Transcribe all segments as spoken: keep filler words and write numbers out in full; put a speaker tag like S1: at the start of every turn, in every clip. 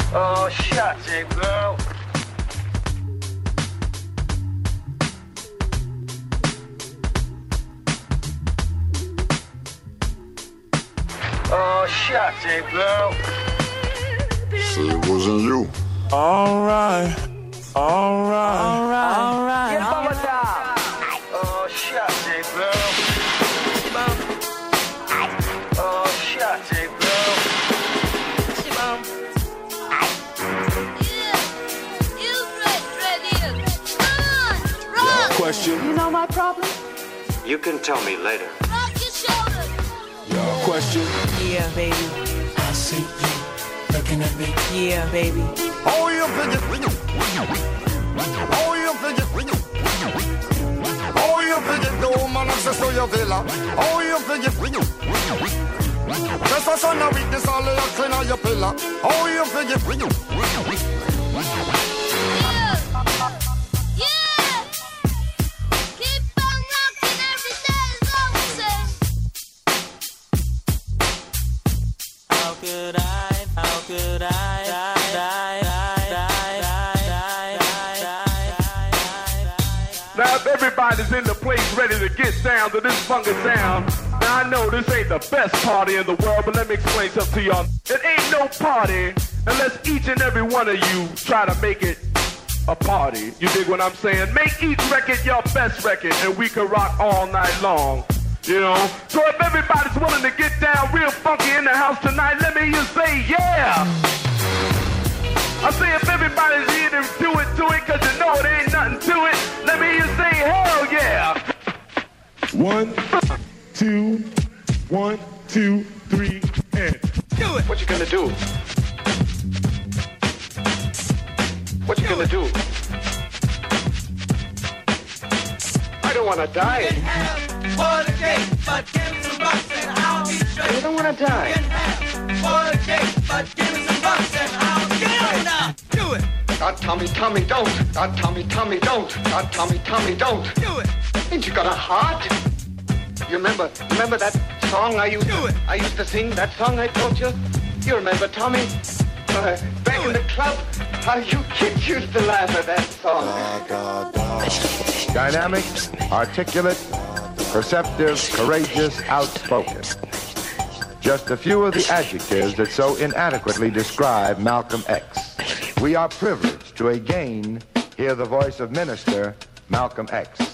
S1: Oh, shut it, girl. Oh, shut it, girl.
S2: See, it wasn't you.
S3: All right, all right, all right, all right.
S1: Get Bubba down. Oh, shut it, girl. Oh, shut it, girl.
S3: Question.
S4: You know my problem?
S5: You can tell me later.
S4: Rock your shoulders.
S3: Question.
S6: Yeah, baby.
S7: I see you looking at me.
S6: Yeah, baby.
S2: Oh, you fidget. Oh, you fidget. Oh, you fidget. The woman access to your villa. Oh, you fidget. Just a son of weakness, all of your clean on your pillar. Oh, you fidget.
S6: Could I, how could I, die, die,
S8: Now if everybody's in the place ready to get down to this funky sound, now I know this ain't the best party in the world, but let me explain something to y'all. It ain't no party unless each and every one of you try to make it a party. You dig what I'm saying? Make each record your best record and we can rock all night long. You know, so if everybody's willing to get down real funky in the house tonight, let me hear you say yeah. I say if everybody's here to do it, do it, cause you know it ain't nothing to it. Let me hear you say hell yeah.
S3: One, two, one, two, three, and
S5: Do it. What you gonna do? What you gonna do? I don't wanna die.
S7: For the cake, but give me some bucks and I'll be straight.
S5: You don't wanna die.
S7: For the cake, but give me some bucks and I'll get on now. Do it.
S5: God, Tommy, Tommy, don't. God, Tommy, Tommy, don't. God, Tommy, Tommy, don't.
S7: Do it.
S5: Ain't you got a heart? You remember, remember that song I used
S7: Do
S5: to,
S7: it.
S5: I used to sing, that song I told you? You remember, Tommy? Uh, back in the club, how you kids used to laugh at that song.
S9: Dynamic, articulate, perceptive, courageous, outspoken. Just a few of the adjectives that so inadequately describe Malcolm X. We are privileged to again hear the voice of Minister Malcolm X.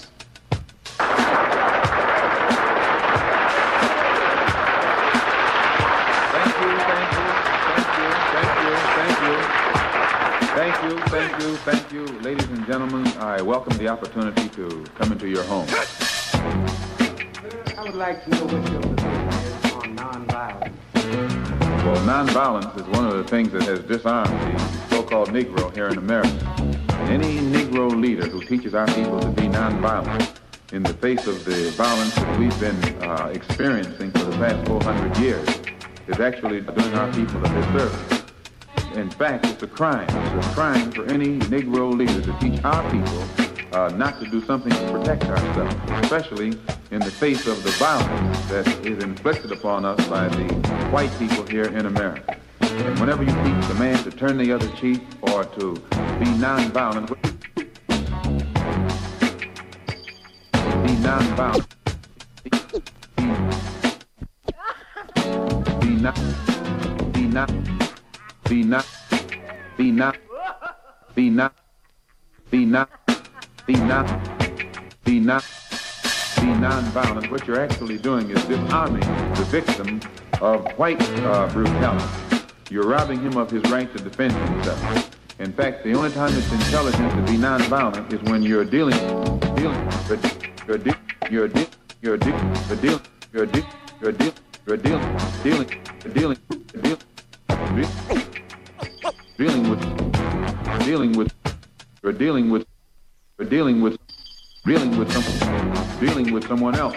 S10: Thank you, thank you, thank you, ladies and gentlemen. I welcome the opportunity to come into your home.
S11: I would like to know what your position is on nonviolence.
S10: Well, nonviolence is one of the things that has disarmed the so-called Negro here in America. Any Negro leader who teaches our people to be nonviolent in the face of the violence that we've been uh, experiencing for the past four hundred years is actually doing our people a disservice. In fact, it's a crime. It's a crime for any Negro leader to teach our people uh, not to do something to protect ourselves, especially in the face of the violence that is inflicted upon us by the white people here in America. And whenever you teach the man to turn the other cheek or to be nonviolent, be nonviolent, be, be not, be not. Be not, be not, be not, be not, be not, be not, be non-violent. What you're actually doing is disarming the victim of white uh, brutality. You're robbing him of his right to defend himself. In fact, the only time it's intelligent to be non-violent is when you're dealing, dealing, you're dealing, you're dealing, you're dealing, you're dealing, you're dealing, you're dealing, you're dealing, dealing, dealing, dealing. Dealing with, dealing with, or dealing with, or dealing with, dealing with someone, dealing with someone else.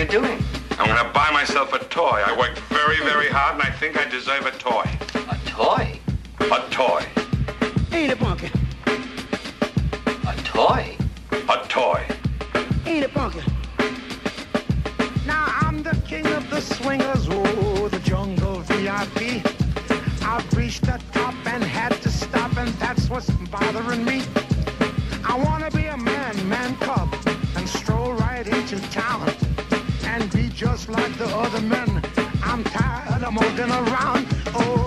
S5: doing?
S12: I'm going to buy myself a toy. I worked very, very hard, and I think I deserve a toy.
S5: A toy?
S12: A toy.
S13: Ain't it, Pumpkin?
S5: A toy?
S12: A toy.
S13: Ain't it, Pumpkin? Now I'm the king of the swingers, oh, the jungle V I P. I've reached the top and had to stop, and that's what's bothering me. I wanna be a man, man cub, and stroll right into town, and be just like the other men. I'm tired of moving around, oh.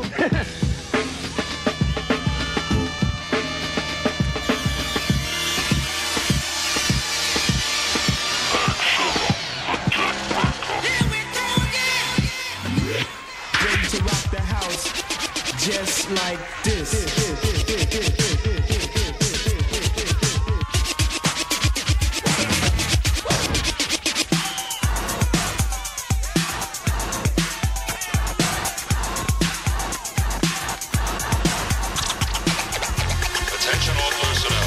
S14: Just like this.
S12: Attention all personnel.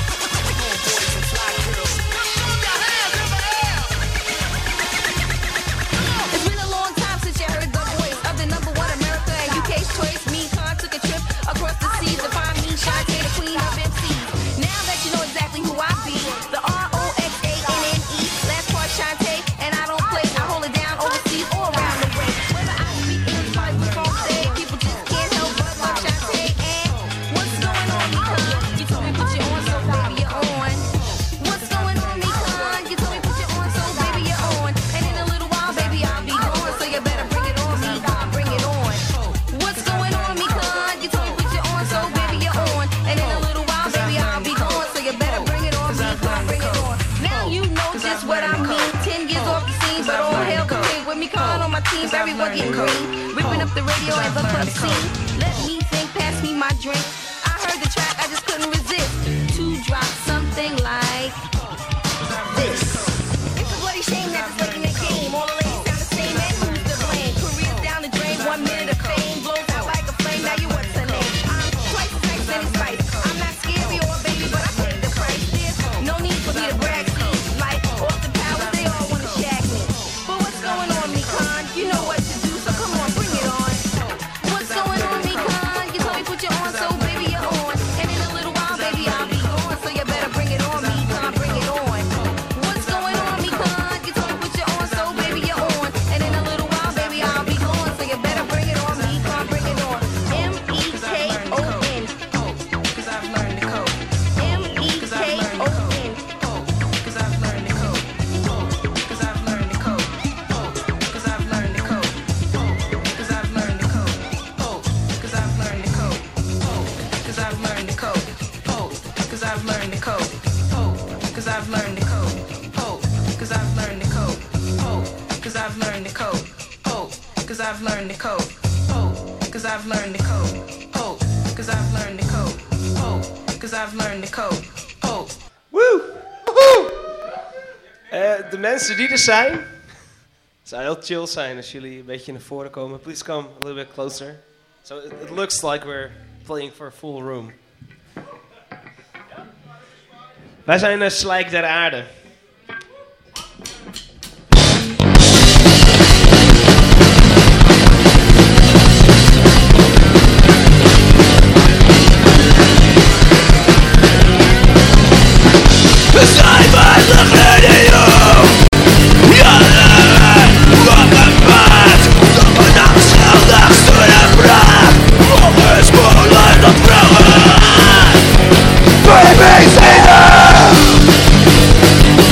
S4: It's been a long time since you heard the voice of the number one America and U K's choice. Me, Khan, took a trip across the seas to find me, Shantae, the queen of M Cs. Now that you know exactly who I be, the R O X A N N E, last part Shantae, and I don't play, I hold it down overseas or around the way. Whether I speak English like we from say, people just can't help but love Shantae. And what's going on, me, Khan? You told me put you on, so baby, you're on. What's going on, me, Khan? You told me put you on, so baby, you're on. And in a little while, baby, I'll be gone, so you better bring it on, me, Khan, bring it on. What's going on, me, Khan? You told me put you on, so baby, you're on. And in a little while, baby, I'll be gone, so you better bring it on, me, Khan, bring it on. Now you know just what I mean. Ten years off the scene, but all hell can sing with me, Khan, on my team. Everyone getting green, ripping up the radio and the club scene. Let me think, pass me my drink. I heard the track, I just couldn't resist. To drop something like this. It's a bloody shame that it's looking at game. All the ladies sound the same, and who's to blame? Careers down the drain, one minute of fame blows out like a flame. Now you what's her name? I'm twice as nice and spice. I'm not scary or a baby, but I pay the price. There's no need for me to brag. See, like off the palace, they all wanna shag me. But what's going on, me, Khan? You know what to do, so come on, bring it on. What's going on, me, Khan? You told me put you on, so baby, you're on. And in a little while, baby, I'll be gone, so you better bring it on, me, Khan, bring it on. What's going on, me, Khan? You told me put you on, so baby, you're on. And in a little while, baby, I'll be gone, so you better bring it on, me, Khan, bring it on. M E K O N.
S14: Cause I've learned the code.
S4: M E K O N.
S14: Cause I've learned the code. Cause I've learned the code. Cause I've learned the code. Cause I've learned the code. Cause I've learned the code. Cause I've learned the code. Cause I've learned the code. Cause I've learned the code. Cause I've learned the code. Cause I've learned the code. Cause I've learned the code. Cause I've learned the code. Cause I've learned the code. Cause I've learned the code.
S15: Woe! Woehoe! Uh, de mensen die er zijn, het zou heel chill zijn als jullie een beetje naar voren komen. Please come a little bit closer. So it, it looks like we're playing for a full room. Wij zijn uh, Slijk der Aarde.
S16: Zij verlichten jou. Ja, wat een paard. Een afschuldig sturen praat. Volgens moeilijk dat vrouwen. Baby, zie je.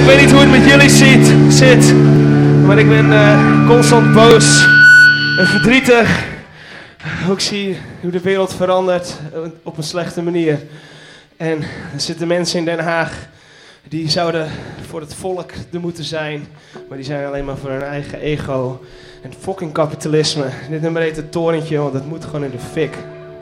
S15: weet niet hoe het met jullie zit, zit maar ik ben uh, constant boos en verdrietig. Hoe ik zie hoe de wereld verandert op een slechte manier. En er zitten mensen in Den Haag die zouden voor het volk er moeten zijn, maar die zijn alleen maar voor hun eigen ego. En fucking kapitalisme. Dit nummer heet het torentje, want het moet gewoon in de fik.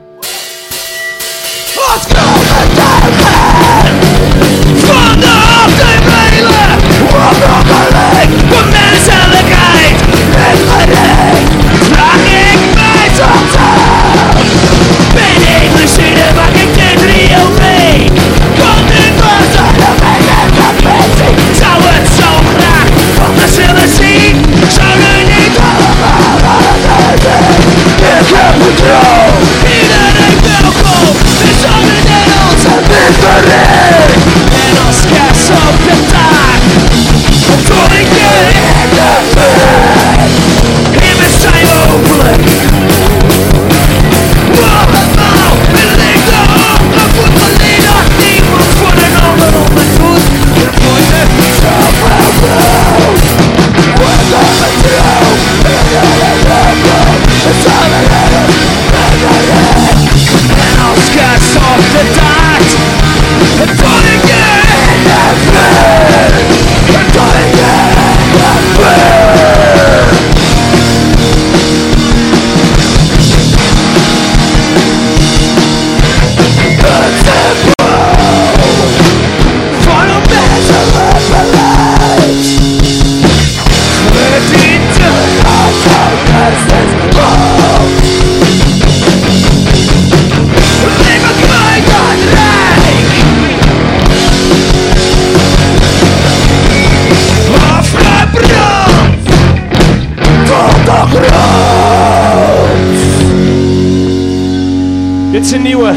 S16: Wat komen tegen van de afdeling onmogelijk voor menselijkheid en gelijk vraag ik mij soms af. Ben ik machine, maak ik dit reëel mee? Komt dit pas uit de mensenconventie? Zou het zo graag anders willen zien? Zouden niet allemaal alles zijn? Ik heb controle. Iedereen welkom. We zouden in onze mysterie. En als kerst op de taak. Doe ik je in de buurt. Immers zijn we openlijk. Allemaal met liefde opgevoed. Volledig niemand voor een ander ondergoed. We moeten zoveel bloed. We komen terug. Iedereen welkom. We zouden in onze mysterie. En als kerst op de taart. Doe ik je in de buurt. Doe ik je in de buurt. Het symbool van een menselijk beleid. Verdient de aantal boom. Leven kwijt aan rijk. Afgebrand tot de grond.
S15: Dit is een nieuwe.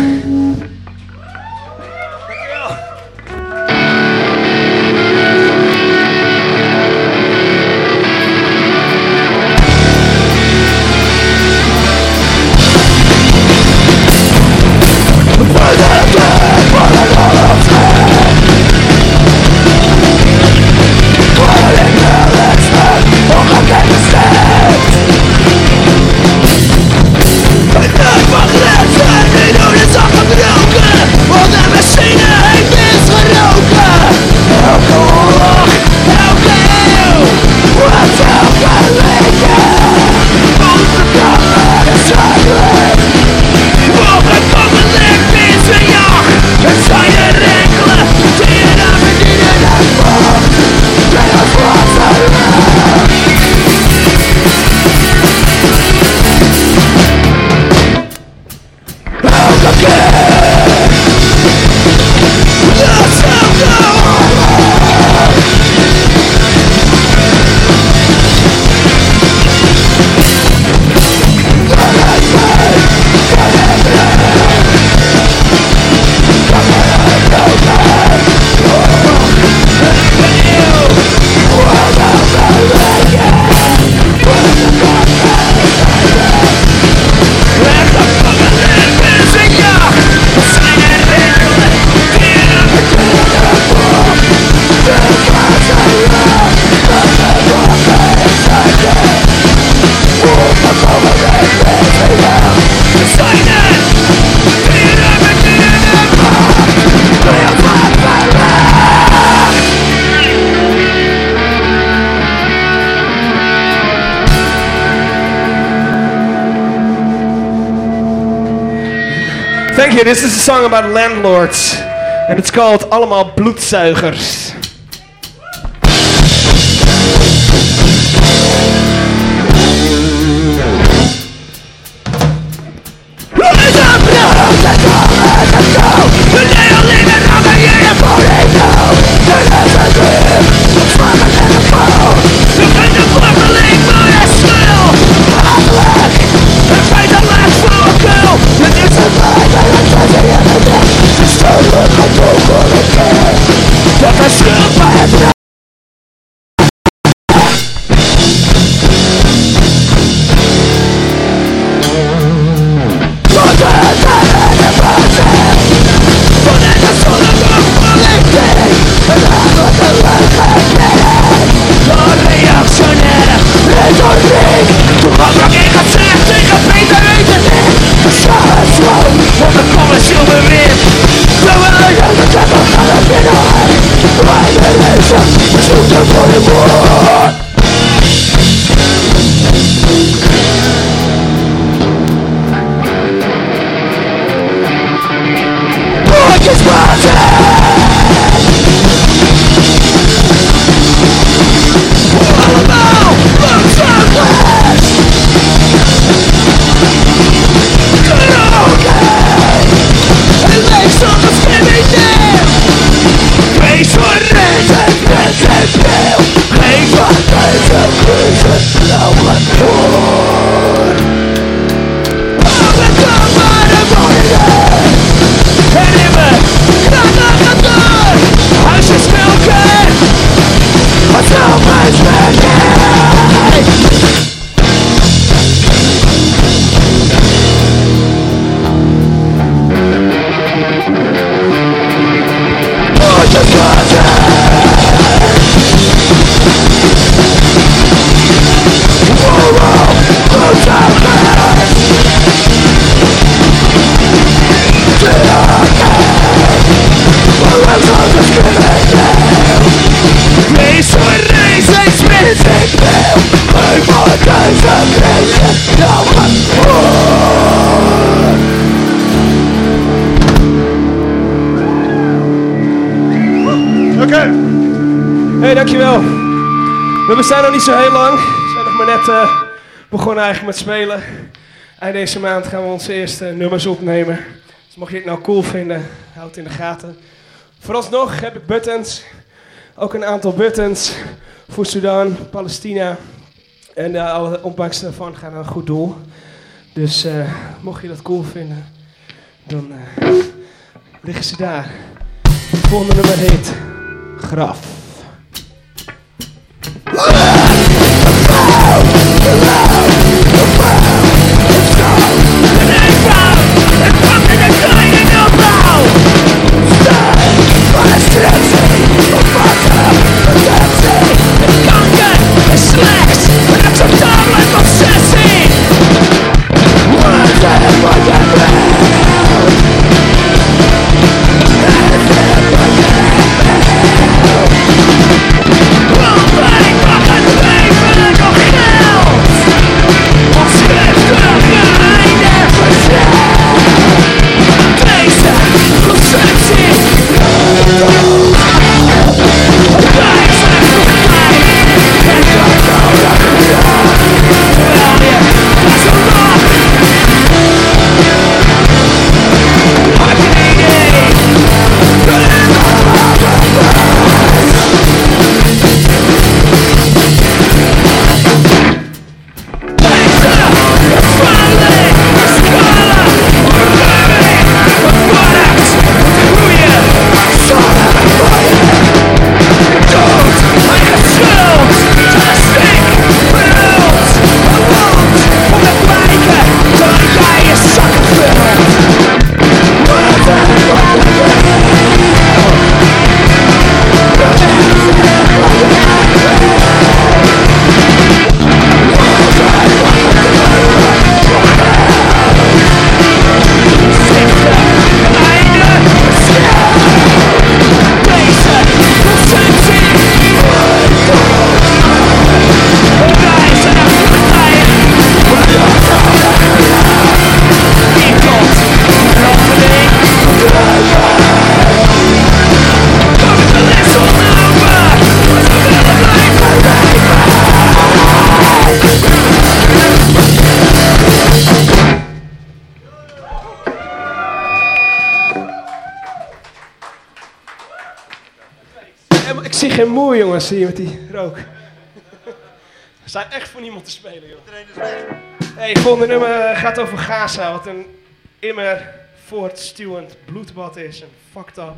S15: Thank you. This is a song about landlords. And it's called Allemaal Bloedzuigers.
S16: Dat is
S15: Dankjewel. We bestaan nog niet zo heel lang. We zijn nog maar net uh, begonnen eigenlijk met spelen. Eind deze maand gaan we onze eerste nummers opnemen. Dus mocht je het nou cool vinden, houd het in de gaten. Vooralsnog heb ik buttons. Ook een aantal buttons voor Sudan, Palestina. En uh, alle opbrengsten daarvan gaan naar een goed doel. Dus uh, mocht je dat cool vinden, dan uh, liggen ze daar. Het volgende nummer heet Graf. Ik zie geen moe, jongens, hier met die rook. We zijn echt voor niemand te spelen, joh. Hey, het volgende nummer gaat over Gaza, wat een immer voortstuwend bloedbad is. En fucked up.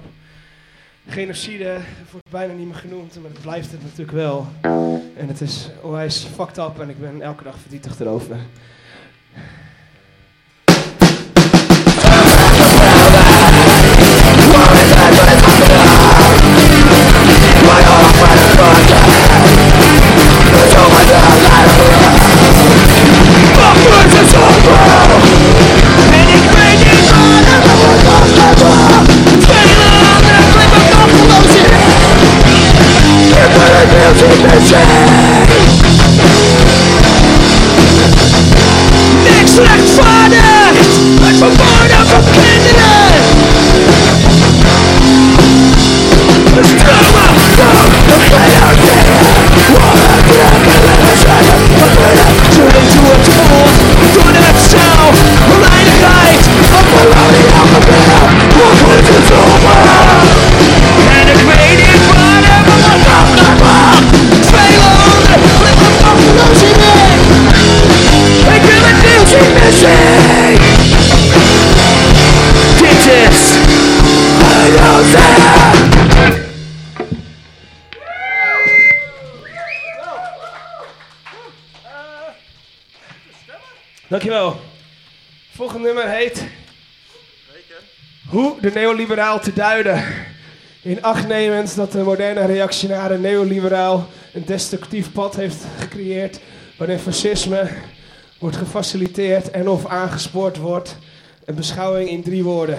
S15: Genocide wordt bijna niet meer genoemd, maar het blijft het natuurlijk wel. En het is onwijs fucked up en ik ben elke dag verdrietig erover. Niks rechtvaardigt het vermoorden van kinderen. De stromen van de genocide worden trekken en we zeggen we willen zullen toe het volk door het cel oneindigheid van koloniaal gebeuren wordt goed gezongen. En ik weet niet waar en wat er dan nog mag. Twee landen liggen machteloos hierin. Ik wil het nieuws niet meer zien. Dit is genocide. Dankjewel. Volgende nummer heet Hoe de neoliberaal te duiden. In acht nemend dat de moderne reactionaire neoliberaal een destructief pad heeft gecreëerd waarin fascisme wordt gefaciliteerd en of aangespoord wordt. Een beschouwing in drie woorden.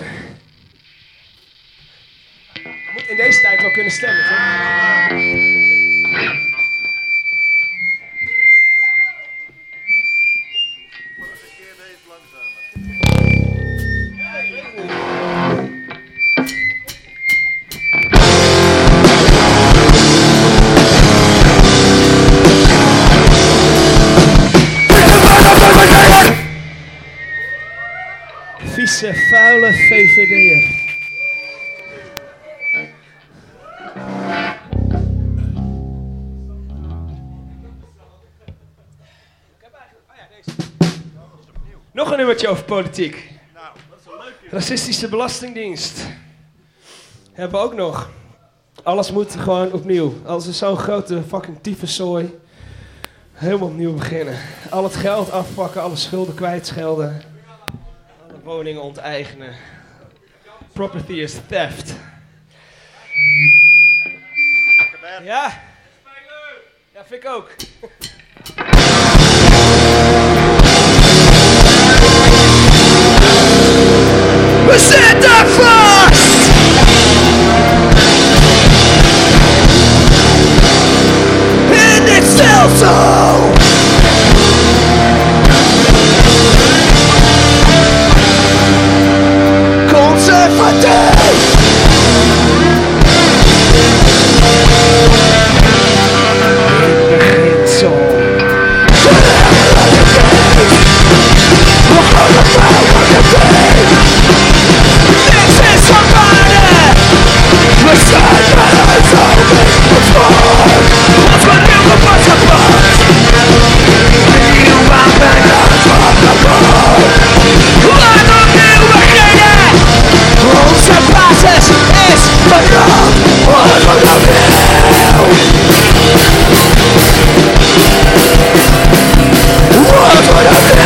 S15: Je moet in deze tijd wel kunnen stemmen, toch? Vieze, vuile V V D'er. Nog een nummertje over politiek. Racistische Belastingdienst. Hebben we ook nog. Alles moet gewoon opnieuw. Alles is zo'n grote fucking tyfuszooi. Helemaal opnieuw beginnen. Al het geld afpakken, alle schulden kwijtschelden. Alle woningen onteigenen. Property is theft. Ja. Ja, vind ik ook.
S16: We zitten vast! In dit stelsel! Conservatief! In beginsel. We gaan er wel aan de been! Niks is van waarde! We zijn bij ons alweer bevoord! Ons wordt nu gepast gepakt! Nieuw aan mijn hand van de boot! Laat opnieuw beginnen! Onze basis is veranderd! Alles wat we wil! Alles wat we wil!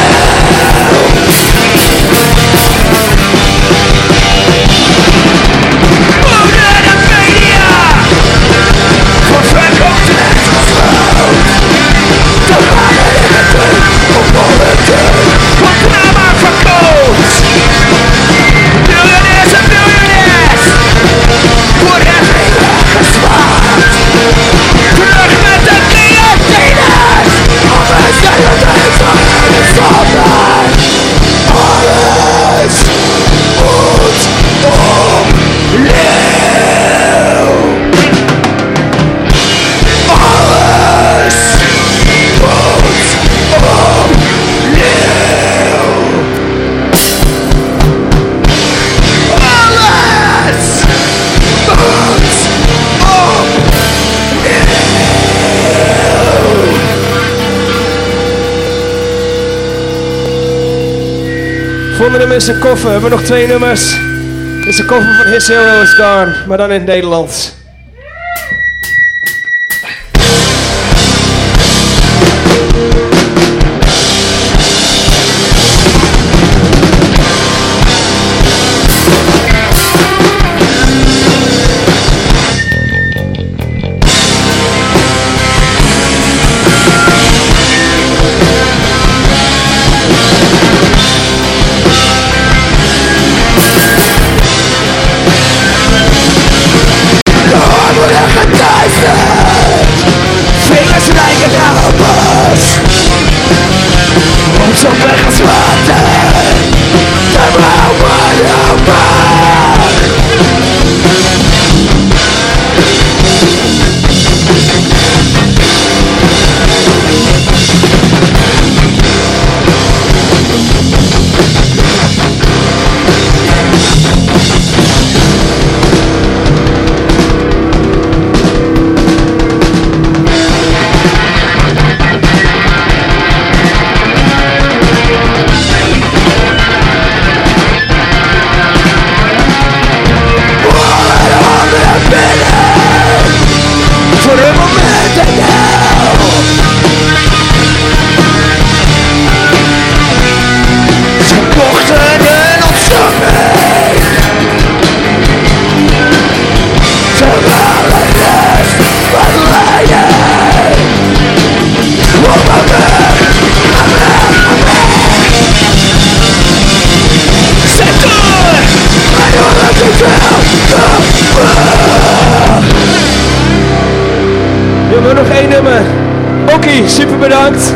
S15: Volgende nummer is een koffer. We hebben nog twee nummers. Dit is een koffer van His Hero Is Gone, maar dan in het Nederlands. Super bedankt.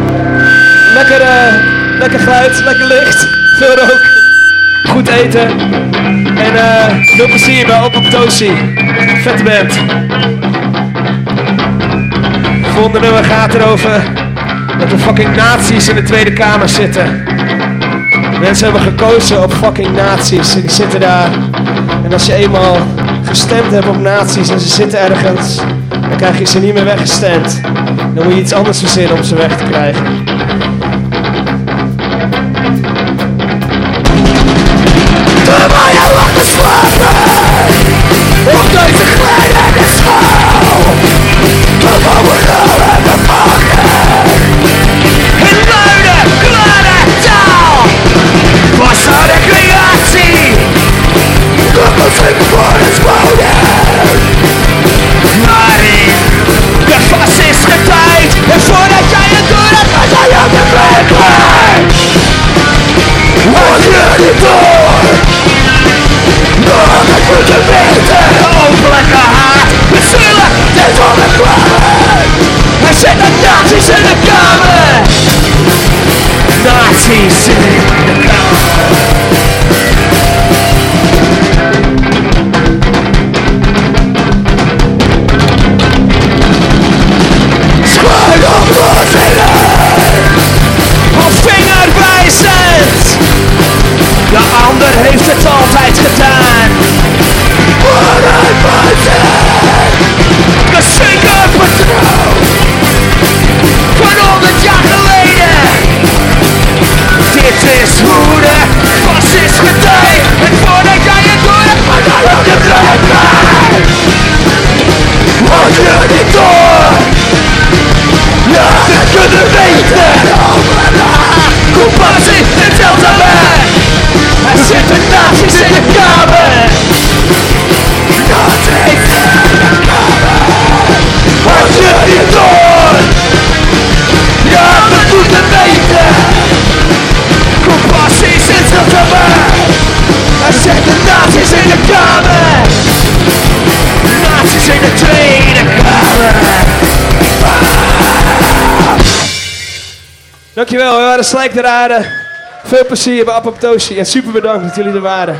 S15: Lekker, uh, lekker geluid, lekker licht, veel rook, goed eten. En uh, veel plezier bij Op op Tosi. Vette band. Volgende nummer gaat erover dat de fucking nazi's in de Tweede Kamer zitten. Mensen hebben gekozen op fucking nazi's. Die zitten daar. En als je eenmaal gestemd hebt op nazi's en ze zitten ergens, dan krijg je ze niet meer weggestemd. Dan moet je iets anders verzinnen om ze weg te krijgen.
S16: Terwijl je lachen slapen op deze glijdende schaal, terwijl we gaan en we pakken in luide, klare taal was er de creatie, de muziek voor het wonen. Maar in de fascistische tijd, en voordat jij het doet, dan was jij op de werkelijk. Wat je niet door, door het goede weten, openlijke haat, we zullen dit onderkwamen. Er zitten nazi's in de kamer, nazi's in de kamer. Schuin op Roselen, op vingerwijzend. De ander heeft het altijd gedaan. Vooruit buiten, geschenken patroon van honderd jaar geleden. Dit is hoe de fascist gedijt. En voordat jij het door hebt, ga jij op de blijven. Wat je niet door, ja, dat kunnen weten. Compassie en Deltaweg. Er zitten nazi's in de kamer. Nazi's in de kamer. Had je niet door? Ja, we moeten weten. Compassie zit er te mij. Er zitten nazi's in de kamer. Nazi's in de Tweede Kamer.
S15: Dankjewel, we waren Slijk de Rade. Veel plezier bij Apoptosie en super bedankt dat jullie er waren.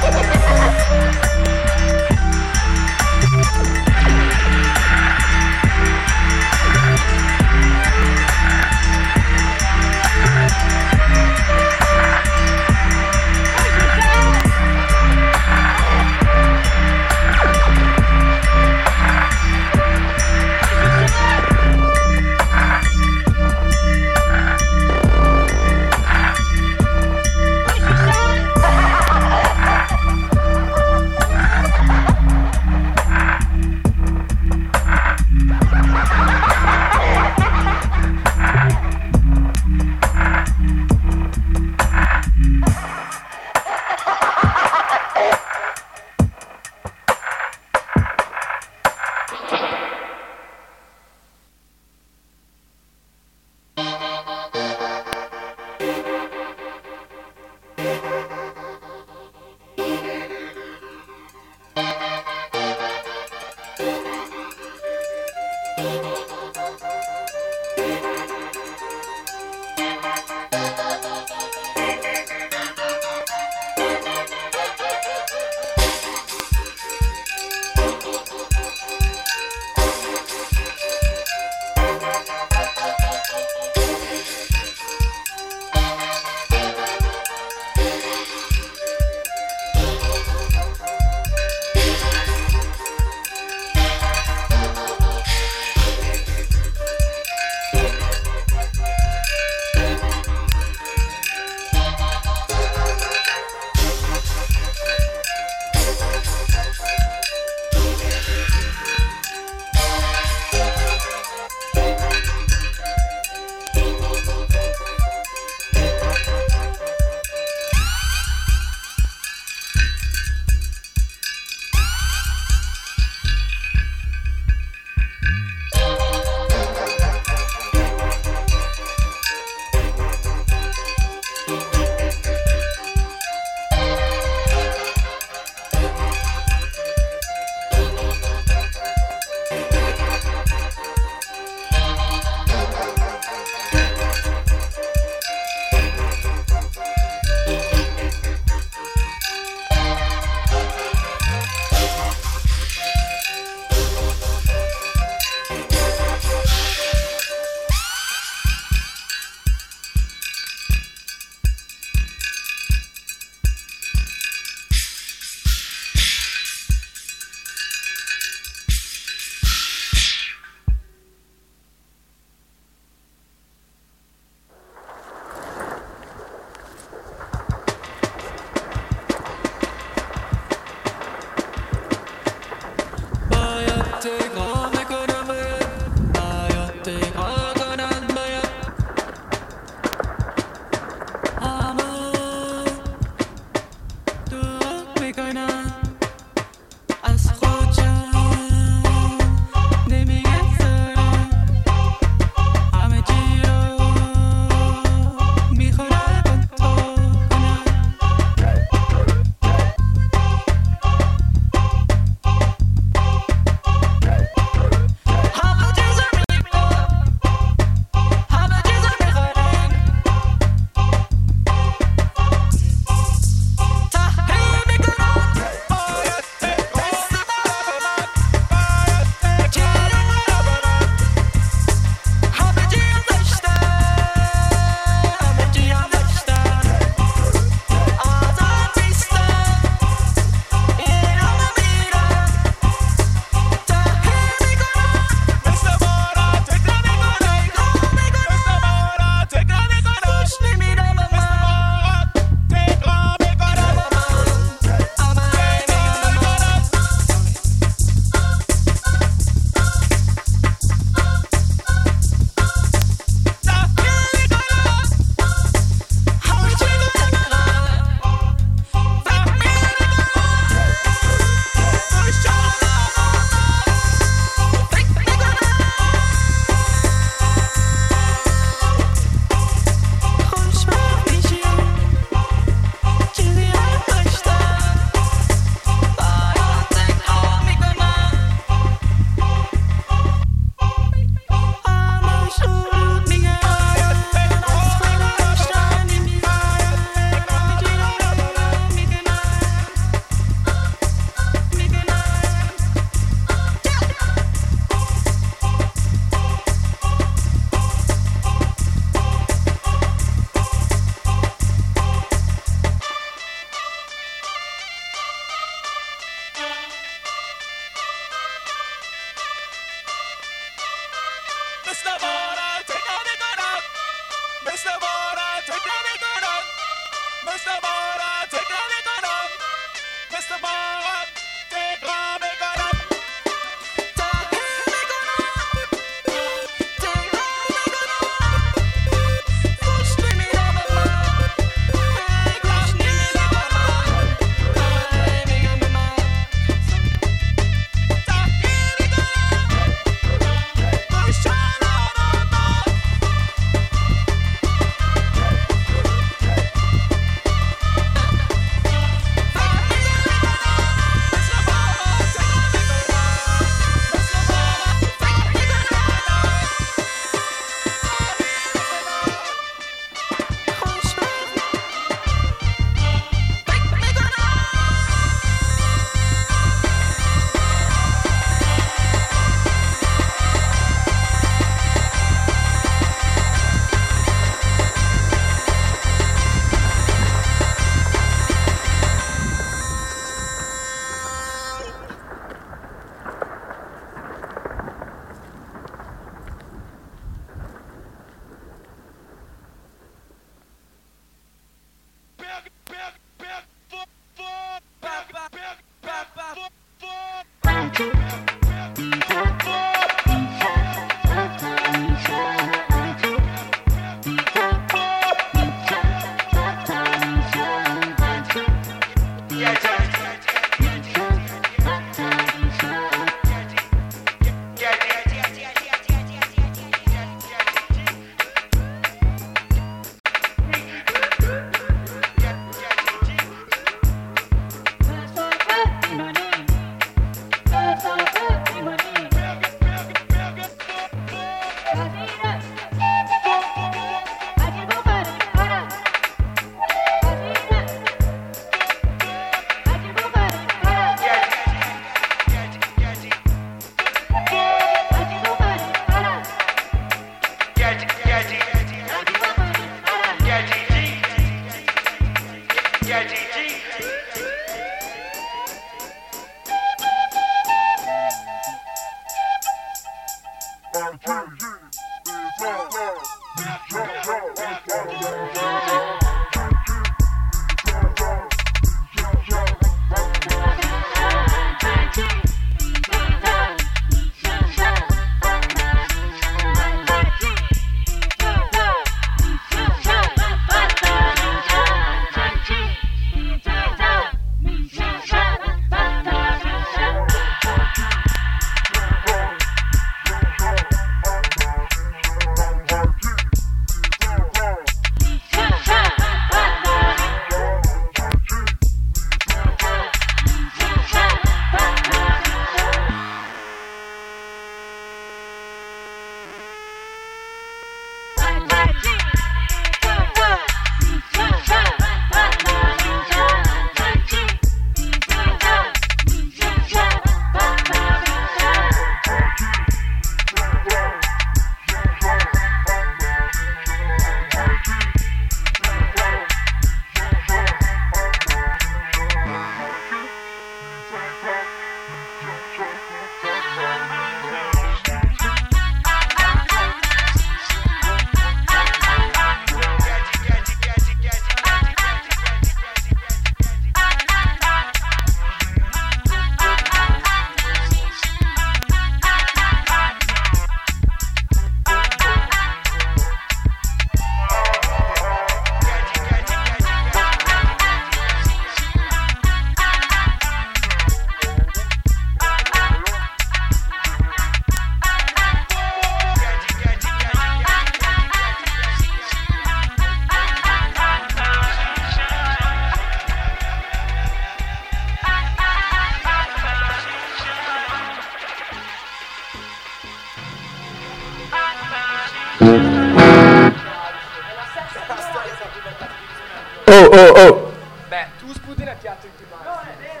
S17: Oh, oh, oh.
S18: Beh, tu sputi la piatto in più mani. No, è vero.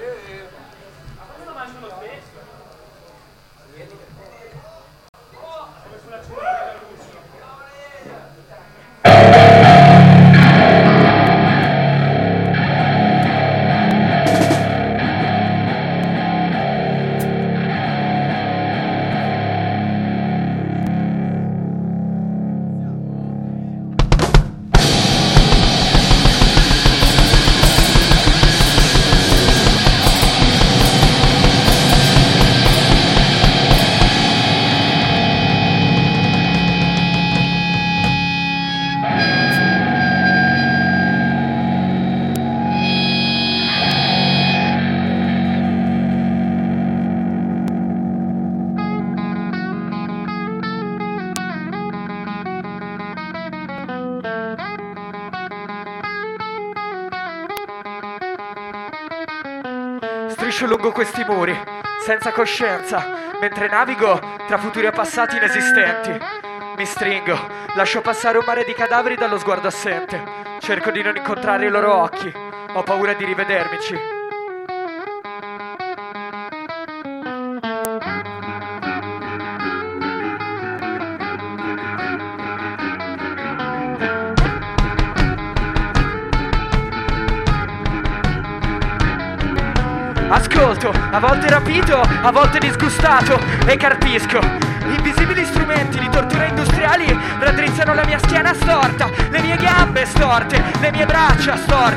S18: Ma come lo mangiano lo stesso?
S17: Striscio lungo questi muri, senza coscienza, mentre navigo tra futuri e passati inesistenti. Mi stringo, lascio passare un mare di cadaveri dallo sguardo assente. Cerco di non incontrare i loro occhi, ho paura di rivedermici. Ascolto, a volte rapito, a volte disgustato, e carpisco. Invisibili strumenti di tortura industriali raddrizzano la mia schiena storta, le mie gambe storte, le mie braccia storte.